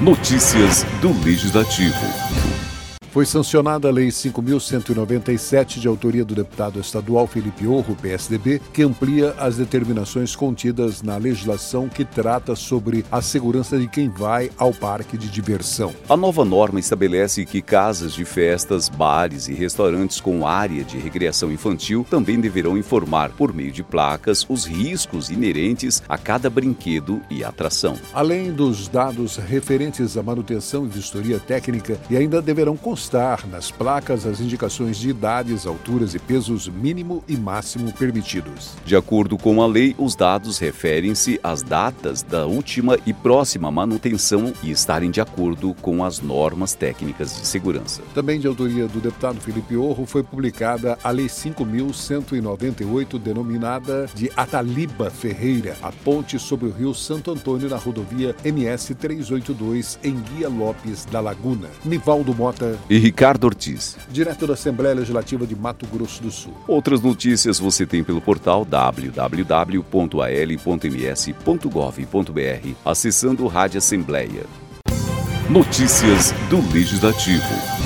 Notícias do Legislativo. Foi sancionada a Lei 5.197, de autoria do deputado estadual Felipe Orro, PSDB, que amplia as determinações contidas na legislação que trata sobre a segurança de quem vai ao parque de diversão. A nova norma estabelece que casas de festas, bares e restaurantes com área de recreação infantil também deverão informar, por meio de placas, os riscos inerentes a cada brinquedo e atração. Além dos dados referentes à manutenção e vistoria técnica, e ainda deverão constar nas placas as indicações de idades, alturas e pesos mínimo e máximo permitidos. De acordo com a lei, os dados referem-se às datas da última e próxima manutenção e estarem de acordo com as normas técnicas de segurança. Também de autoria do deputado Felipe Orro, foi publicada a Lei 5.198, denominada de Ataliba Ferreira, a ponte sobre o rio Santo Antônio na rodovia MS 382 em Guia Lopes da Laguna. Nivaldo Mota e Ricardo Ortiz, direto da Assembleia Legislativa de Mato Grosso do Sul. Outras notícias você tem pelo portal www.al.ms.gov.br, acessando Rádio Assembleia. Notícias do Legislativo.